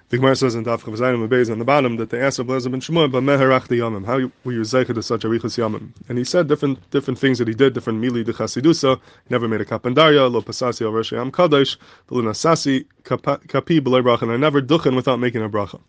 The Gemara says in Daf Chavzayin Beis on the bottom that they asked Eliezer ben Shmuel, "But meherach the yamim? How were you zeicher to such arichas yamim?" And he said different things that he did, different mili de chasidusa. He never made a kapandarya, lo pasasi al rosh yam kadosh, lo nasasi kapi b'lei bracha, and I never duchen without making a bracha.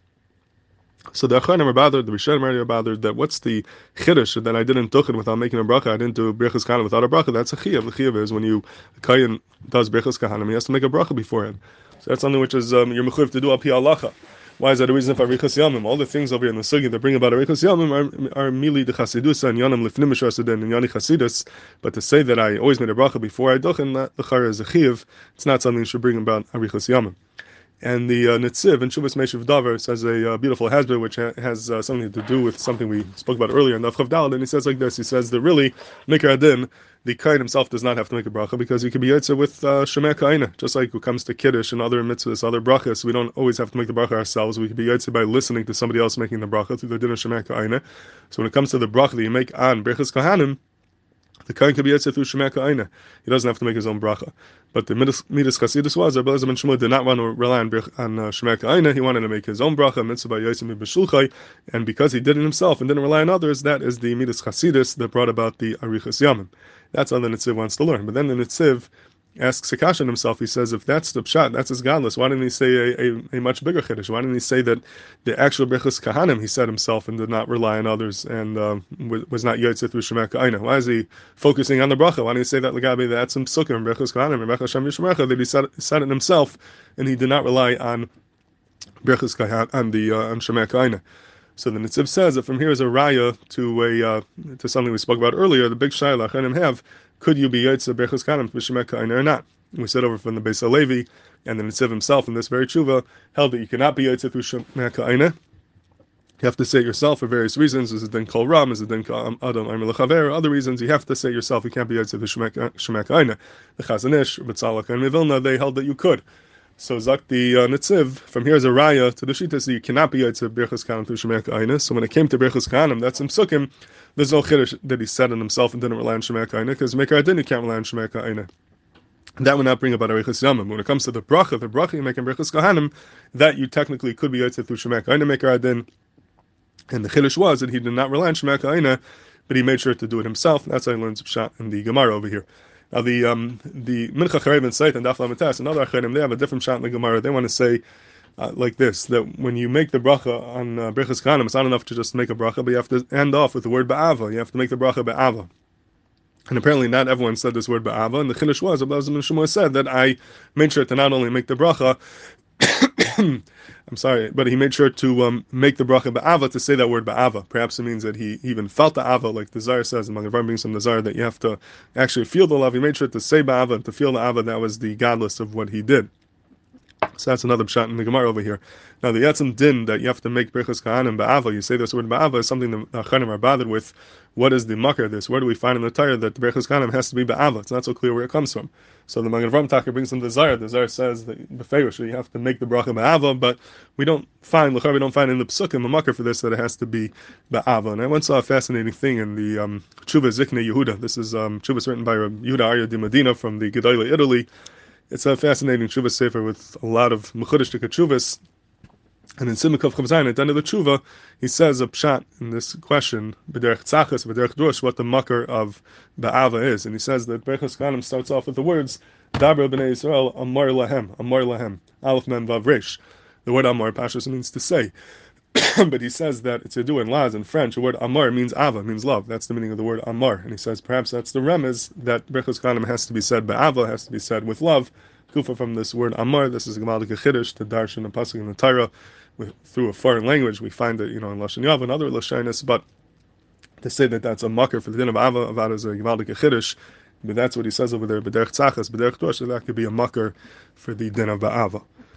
So the Acharonim are bothered, the Rishonim are bothered that what's the chiddush that I didn't duchen without making a bracha, I didn't do brechas kahanim without a bracha. That's a chiyuv. The chiyuv is when a kohen does brechas kahanim, he has to make a bracha beforehand. So that's something which is you're mechuyev to do al pi halacha. Why is that a reason for arichas yamim? All the things over here in the sugi that bring about arichas yamim are mili de chasidusa and yanam lifnim mishrasadin and yani chasidus. But to say that I always made a bracha before I duchen, that the chara is a chiyuv. It's not something that should bring about arichas yamim. And the Netziv in Shuvas Meishav Davar says a beautiful hasbir which has something to do with something we spoke about earlier in the Chav Daled, and he says like this. He says that really Mikra Adin, the kohen himself does not have to make a bracha because he can be yotzer with Shemeh Ka'ina, just like when it comes to Kiddush and other mitzvahs, other brachas. We don't always have to make the bracha ourselves. We can be yotzer by listening to somebody else making the bracha through the din of Shemeh Ka'ina. So when it comes to the bracha that you make on Brechas Kahanim, the kohen can be yotzer through Shemeh Ka'ina. He doesn't have to make his own bracha. But the Midas Chasidus was that Eliezer ben Shmuel did not want to rely on Shemeh Ka'ina. He wanted to make his own bracha, mitzvah yosim b'shulchay, and because he did it himself and didn't rely on others, that is the Midas Chasidus that brought about the Arichas Yamim. That's all the Netziv wants to learn. But then the Netziv asks Sekashan himself, he says, if that's the pshat, that's his godless, why didn't he say a much bigger chiddush? Why didn't he say that the actual brechus kahanim he said himself and did not rely on others and was not yotze through Shemeh Ka'ina? Why is he focusing on the bracha? Why didn't he say that Lagabi, that's some psukim and brechus kahanim and brechus Hashem Yishmerecha, that he said it himself and he did not rely on brechus kahanim, on Shemeh Ka'ina? So the Netziv says that from here is a raya to something we spoke about earlier, the big shayla Acharonim have, could you be yotze brechus kahanim b'Shemeh Ka'ina or not? We said over from the Beis HaLevi, and the Netziv himself in this very tshuva held that you cannot be yotze through Shemeh Ka'ina. You have to say it yourself for various reasons. Is it then kol ram? Is it then adam aymer lechaver? Other reasons you have to say it yourself. You can't be yotze through Shemeh Ka'ina. The Chazon Ish, B'tzalach, and Mivilna, they held that you could. So Zak the Netziv, from here is a raya to the shita, so you cannot be yotze brechus kahanim through Shemeh Ka'ina. So when it came to brechus kahanim, that's in psukim, there's no chiddush that he said in himself and didn't rely on Shemeh Ka'ina, because Mikra Adin you can't rely on Shemeh Ka'ina. That would not bring about arichas yamim. When it comes to the bracha you make in brechus kahanim, that you technically could be yotze through Shemeh Ka'ina, Mikra Adin, and the chiddush was that he did not rely on Shemeh Ka'ina, but he made sure to do it himself. That's how he learns pshat in the Gemara over here. Now the Mincha Charev and Sait and Daf Lamites and other Acharonim, they have a different shot in the Gemara. They want to say like this, that when you make the bracha on brechas kahanim, it's not enough to just make a bracha, but you have to end off with the word ba'ava. You have to make the bracha ba'ava. And apparently not everyone said this word ba'ava, and the chiddush was, Eliezer ben Shmuel said that I made sure to not only make the bracha, I'm sorry, but he made sure to make the bracha ba'ava, to say that word ba'ava. Perhaps it means that he even felt the ava, like the Zohar says, among the brings from the Zohar, that you have to actually feel the love. He made sure to say ba'ava and to feel the ava. That was the godless of what he did. So that's another pshat in the Gemara over here. Now the yatzim din that you have to make brechus kahanim ba'ava, you say this word ba'ava, is something the Acharonim are bothered with. What is the makar of this? Where do we find in the Torah that the brechus kahanim has to be ba'ava? It's not so clear where it comes from. So the Magen Avraham Taka brings them the Zohar. The Zohar says that befeirush you have to make the bracha ba'ava, but we don't find in the psukim a makar for this that it has to be ba'ava. And I once saw a fascinating thing in the Tshuva Ziknei Yehuda. This is Tshuva written by Yehuda Arya di Medina from the Gedolei Italy. It's a fascinating tshuva sefer with a lot of mechudesh teshuvas. And in Simukov Chavzayin, at the end of the tshuva, he says a pshat in this question, b'derech tzachas, b'derech drush, what the makar of ba'ava is. And he says that brechus kahanim starts off with the words, Dabra b'nei Yisrael, amar lahem, aleph mem vav resh. The word amar, pashas, means to say. But he says that it's a do in Laz in French. The word amar means ava, means love. That's the meaning of the word amar. And he says perhaps that's the remez that brechus kahanim has to be said ba'ava, has to be said with love. Kufa from this word amar. This is a Gemaldik Chiddush to darshan and pasuk in the Torah through a foreign language. We find it, in Lashon Yav and other lashonos. But to say that that's a makar for the din of ava is a Gemaldik Chiddush. But that's what he says over there. B'derech tzachas, b'derech drush, that could be a makar for the din of ba'ava.